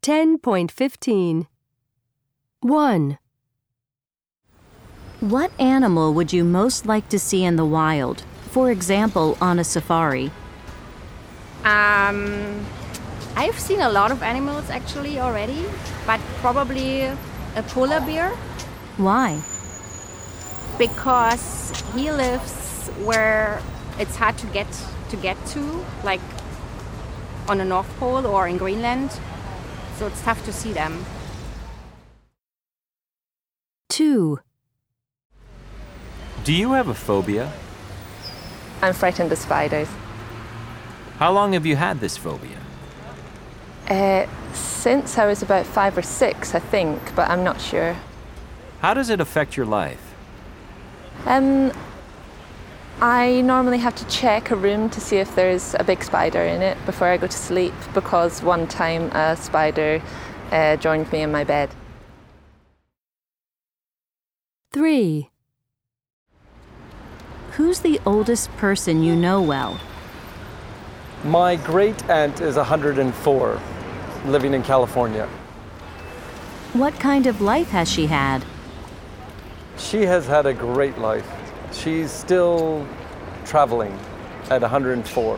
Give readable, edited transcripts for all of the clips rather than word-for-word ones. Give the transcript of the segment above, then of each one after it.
10.15. 1. What animal would you most like to see in the wild? For example, on a safari. I've seen a lot of animals actually already, but probably a polar bear Why? because he lives where it's hard to get to, like on the North Pole or in Greenland, so it's tough to see them. 2. Do you have a phobia? I'm frightened of spiders. How long have you had this phobia? Since I was about 5 or 6, I think, but I'm not sure. How does it affect your life? I normally have to check a room to see if there's a big spider in it before I go to sleep, because one time a spider joined me in my bed. 3. Who's the oldest person you know well? My great aunt is 104, living in California. What kind of life has she had? She has had a great life. She's still traveling at 104.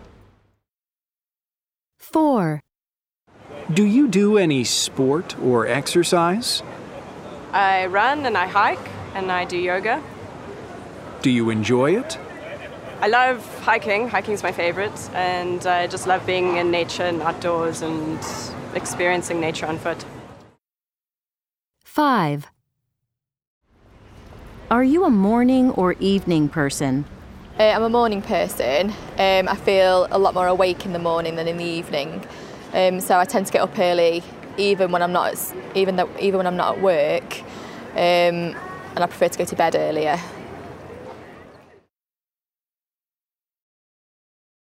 4. Do you do any sport or exercise? I run and I hike and I do yoga. Do you enjoy it? I love hiking. Hiking's my favorite, and I just love being in nature and outdoors and experiencing nature on foot. 5. Are you a morning or evening person? I'm a morning person. I feel a lot more awake in the morning than in the evening. So I tend to get up early, even when I'm not at work. And I prefer to go to bed earlier.